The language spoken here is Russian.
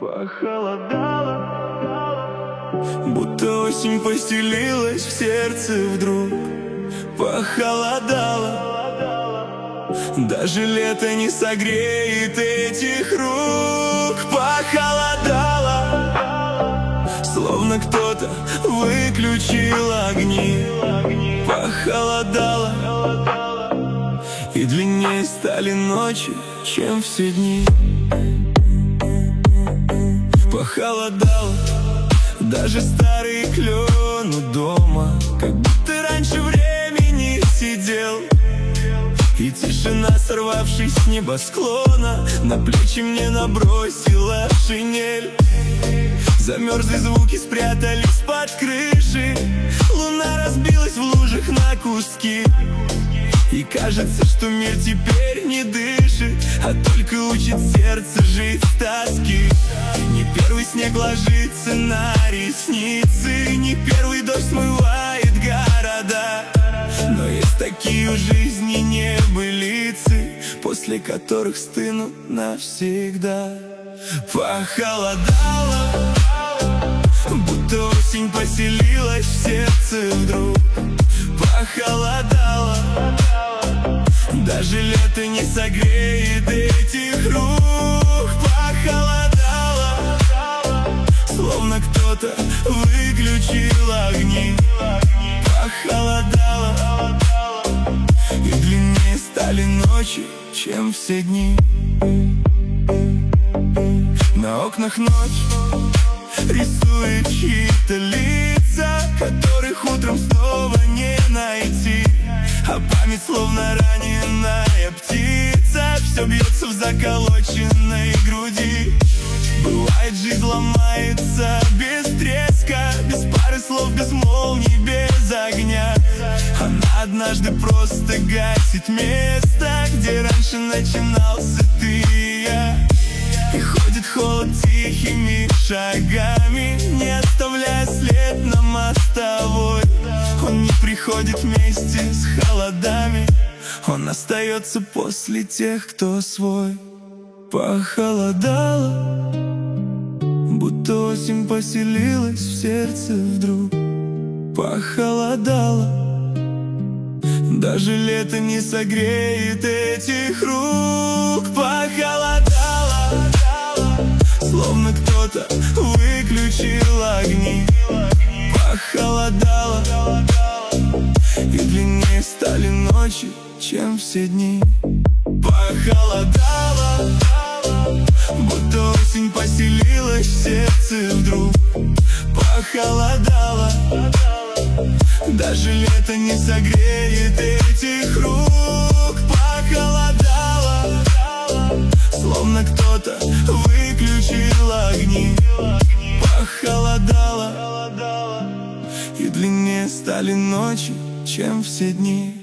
Похолодало, будто осень постелилась в сердце вдруг. Похолодало, даже лето не согреет этих рук. Похолодало, словно кто-то выключил огни. Похолодало, и длиннее стали ночи, чем все дни. Похолодало, даже старый клен у дома, как будто раньше времени сидел. И тишина, сорвавшись с небосклона, на плечи мне набросила шинель. Замерзли звуки, спрятались под крышей. Луна разбилась в лужах на куски. И кажется, что мир теперь не дышит, а только учит сердце жить с тоски. Не первый снег ложится на ресницы, не первый дождь смывает города. Но есть такие у жизни небылицы, после которых стынут навсегда. Похолодало, будто осень поселилась в сердце вдруг. Похолодало, даже лето не согреет этих рук. Похолодало, словно кто-то выключил огни. Похолодало, и длиннее стали ночи, чем все дни. На окнах ночь рисует чьи-то лица, которых утром снова не найти. А память, словно раненая птица, все бьется в заколоченной груди. Бывает, жизнь ломается без треска, без пары слов, без молний, без огня. Она однажды просто гасит место, где раньше начинался ты и я. И ходит холод тихими шагами, не оставляя след на мостовой. Он не приходит вместе с холодами, он остается после тех, кто свой. Похолодало, будто осень поселилась в сердце вдруг. Похолодало, даже лето не согреет этих рук. Похолодало, словно кто-то выключил огни. Похолодало, и длиннее стали ночи, чем все дни. Похолодало, будто осень поселилась в сердце вдруг. Похолодало, даже лето не согреет этих рук. Похолодало, словно кто-то выключил огни. Похолодало, и длиннее стали ночи, чем все дни.